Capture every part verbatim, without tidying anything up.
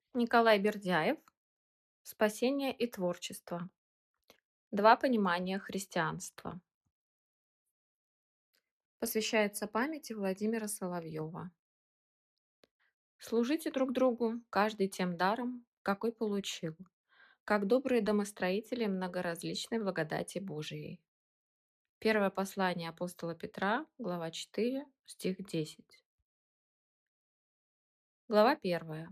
Николай Бердяев. Спасение и творчество. Два понимания христианства. Посвящается памяти Владимира Соловьева. Служите друг другу, каждый тем даром, какой получил, как добрые домостроители многоразличной благодати Божией. Первое послание апостола Петра, глава четыре, стих десять. Глава первая.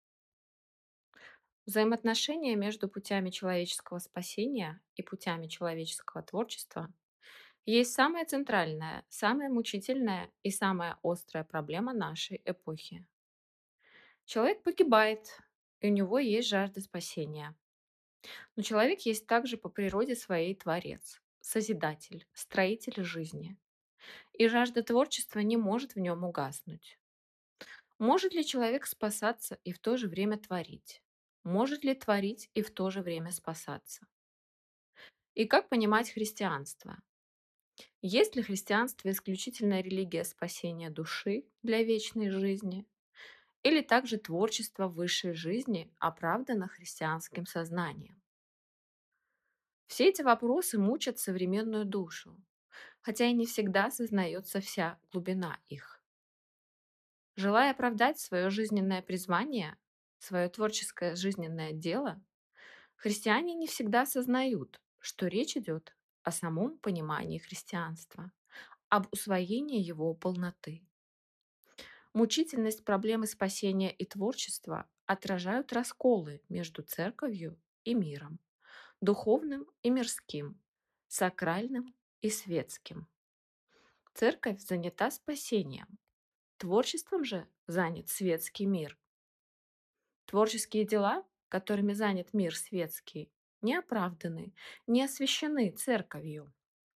Взаимоотношения между путями человеческого спасения и путями человеческого творчества есть самая центральная, самая мучительная и самая острая проблема нашей эпохи. Человек погибает, и у него есть жажда спасения. Но человек есть также по природе своей творец, созидатель, строитель жизни. И жажда творчества не может в нем угаснуть. Может ли человек спасаться и в то же время творить? Может ли творить и в то же время спасаться? И как понимать христианство? Есть ли христианство исключительная религия спасения души для вечной жизни? Или также творчество высшей жизни оправдано христианским сознанием? Все эти вопросы мучат современную душу, хотя и не всегда осознается вся глубина их. Желая оправдать свое жизненное призвание, свое творческое жизненное дело, христиане не всегда осознают, что речь идет о самом понимании христианства, об усвоении его полноты. Мучительность проблемы спасения и творчества отражают расколы между церковью и миром, духовным и мирским, сакральным и светским. Церковь занята спасением, творчеством же занят светский мир. Творческие дела, которыми занят мир светский, не оправданы, не освящены церковью.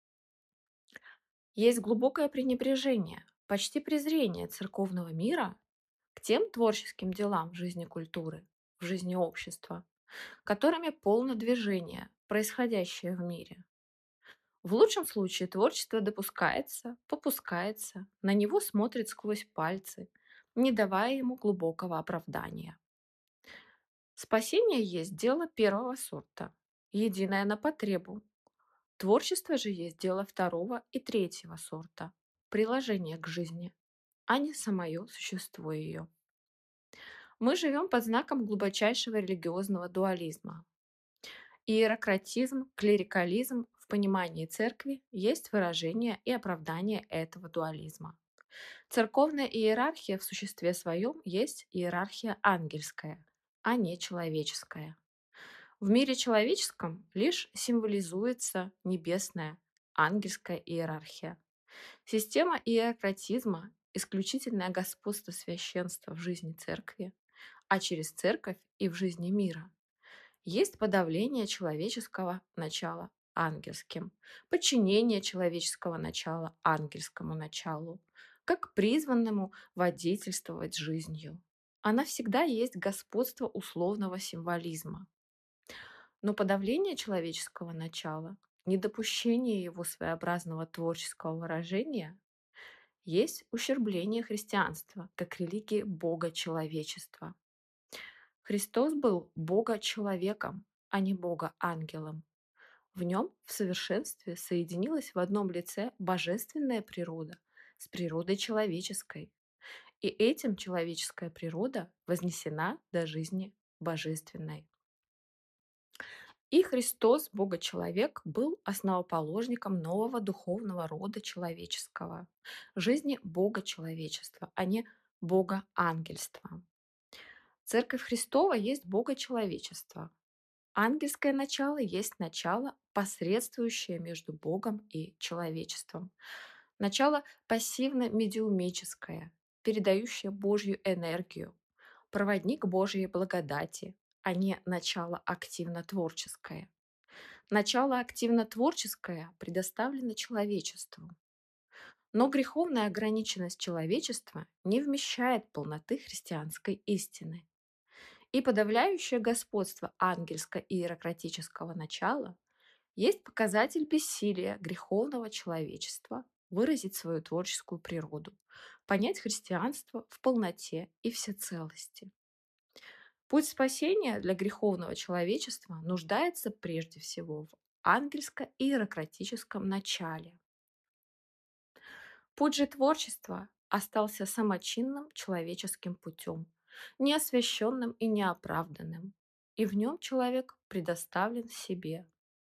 Есть глубокое пренебрежение, почти презрение церковного мира к тем творческим делам в жизни культуры, в жизни общества, которыми полно движение, происходящее в мире. В лучшем случае творчество допускается, попускается, на него смотрят сквозь пальцы, не давая ему глубокого оправдания. Спасение есть дело первого сорта, единое на потребу. Творчество же есть дело второго и третьего сорта, приложение к жизни, а не самое существо ее. Мы живем под знаком глубочайшего религиозного дуализма. Иерократизм, клерикализм в понимании церкви есть выражение и оправдание этого дуализма. Церковная иерархия в существе своем есть иерархия ангельская, а не человеческая. В мире человеческом лишь символизуется небесная, ангельская иерархия. Система иерократизма– исключительное господство священства в жизни церкви, а через церковь и в жизни мира есть подавление человеческого начала ангельским, подчинение человеческого начала ангельскому началу, как призванному водительствовать жизнью. Она всегда есть господство условного символизма. Но подавление человеческого начала, недопущение его своеобразного творческого выражения есть ущербление христианства как религии Бога человечества. Христос был Бога-человеком, а не Бога-ангелом. В нем в совершенстве соединилась в одном лице божественная природа с природой человеческой, и этим человеческая природа вознесена до жизни божественной. И Христос, Бога-человек, был основоположником нового духовного рода человеческого, жизни Бога-человечества, а не Бога-ангельства. Церковь Христова есть Бога-человечество. Ангельское начало есть начало, посредствующее между Богом и человечеством. Начало пассивно-медиумическое, передающее Божью энергию, проводник Божьей благодати, а не начало активно-творческое. Начало активно-творческое предоставлено человечеству. Но греховная ограниченность человечества не вмещает полноты христианской истины. И подавляющее господство ангельско-иерократического начала есть показатель бессилия греховного человечества выразить свою творческую природу, понять христианство в полноте и всецелости. Путь спасения для греховного человечества нуждается прежде всего в ангельско-иерократическом начале. Путь же творчества остался самочинным человеческим путем, неосвященным и неоправданным, и в нем человек предоставлен себе.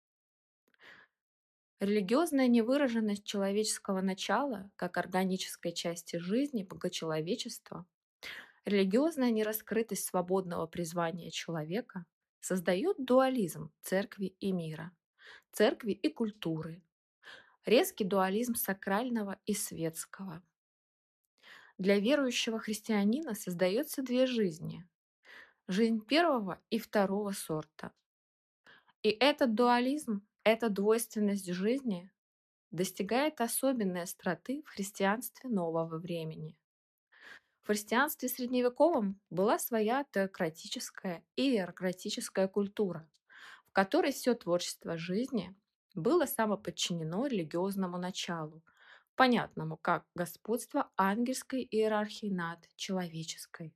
Религиозная невыраженность человеческого начала как органической части жизни богочеловечества, религиозная нераскрытость свободного призвания человека создает дуализм церкви и мира, церкви и культуры, резкий дуализм сакрального и светского. Для верующего христианина создается две жизни – жизнь первого и второго сорта. И этот дуализм, эта двойственность жизни достигает особенной остроты в христианстве нового времени. В христианстве средневековом была своя теократическая и иерократическая культура, в которой все творчество жизни было самоподчинено религиозному началу, понятному как господство ангельской иерархии над человеческой.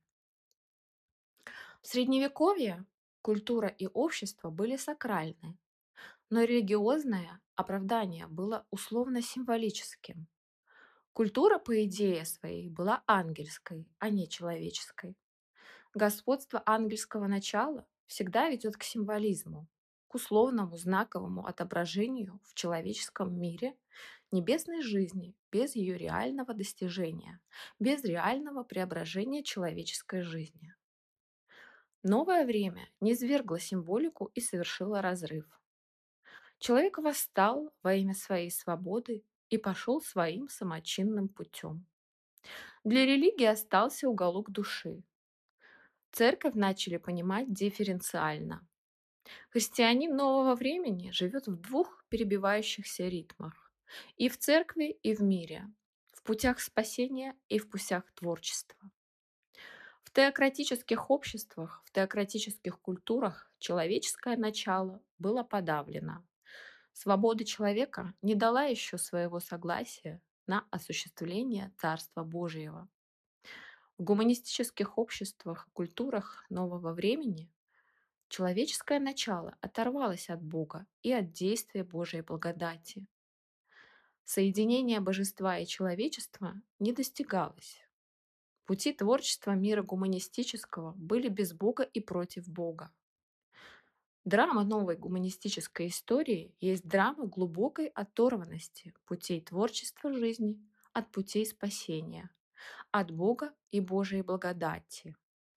В Средневековье культура и общество были сакральны, но религиозное оправдание было условно-символическим. Культура, по идее своей, была ангельской, а не человеческой. Господство ангельского начала всегда ведет к символизму, к условному знаковому отображению в человеческом мире небесной жизни без ее реального достижения, без реального преображения человеческой жизни. Новое время низвергло символику и совершило разрыв. Человек восстал во имя своей свободы и пошел своим самочинным путем. Для религии остался уголок души. Церковь начали понимать дифференциально. Христианин нового времени живет в двух перебивающихся ритмах. И в церкви, и в мире. В путях спасения и в путях творчества. В теократических обществах, в теократических культурах человеческое начало было подавлено. Свобода человека не дала еще своего согласия на осуществление Царства Божьего. В гуманистических обществах и культурах нового времени человеческое начало оторвалось от Бога и от действия Божьей благодати. Соединение божества и человечества не достигалось. Пути творчества мира гуманистического были без Бога и против Бога. Драма новой гуманистической истории есть драма глубокой оторванности путей творчества жизни от путей спасения, от Бога и Божией благодати.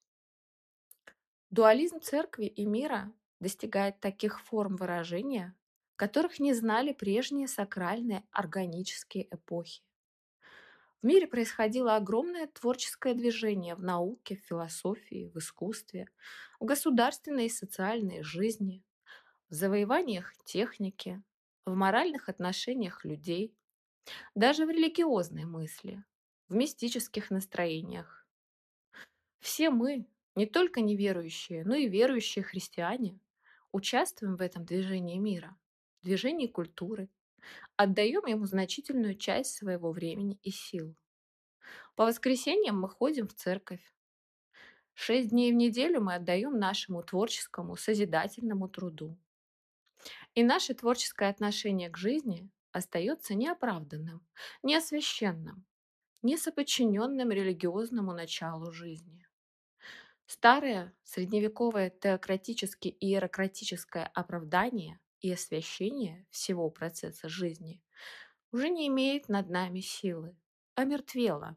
Дуализм церкви и мира достигает таких форм выражения, которых не знали прежние сакральные органические эпохи. В мире происходило огромное творческое движение в науке, в философии, в искусстве, в государственной и социальной жизни, в завоеваниях техники, в моральных отношениях людей, даже в религиозной мысли, в мистических настроениях. Все мы, не только неверующие, но и верующие христиане, участвуем в этом движении мира, движении культуры, отдаем ему значительную часть своего времени и сил. По воскресеньям мы ходим в церковь. Шесть дней в неделю мы отдаем нашему творческому, созидательному труду. И наше творческое отношение к жизни остается неоправданным, неосвященным, несоподчиненным религиозному началу жизни. Старое средневековое теократически иерократическое оправдание и освящение всего процесса жизни уже не имеет над нами силы, омертвело.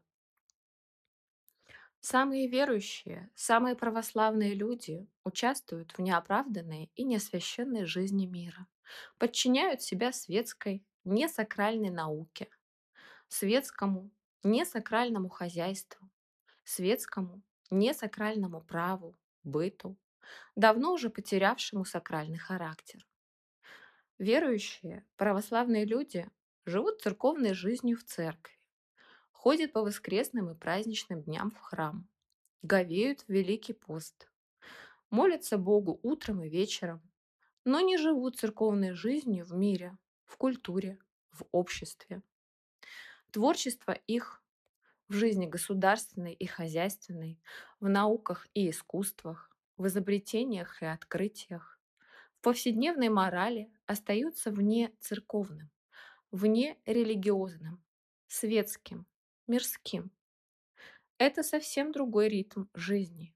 Самые верующие, самые православные люди участвуют в неоправданной и неосвященной жизни мира, подчиняют себя светской, несакральной науке, светскому, несакральному хозяйству, светскому, несакральному праву, быту, давно уже потерявшему сакральный характер. Верующие, православные люди живут церковной жизнью в церкви, ходят по воскресным и праздничным дням в храм, говеют в Великий пост, молятся Богу утром и вечером, но не живут церковной жизнью в мире, в культуре, в обществе. Творчество их в жизни государственной и хозяйственной, в науках и искусствах, в изобретениях и открытиях, в повседневной морали остаются вне церковным, вне религиозным, светским, мирским. Это совсем другой ритм жизни.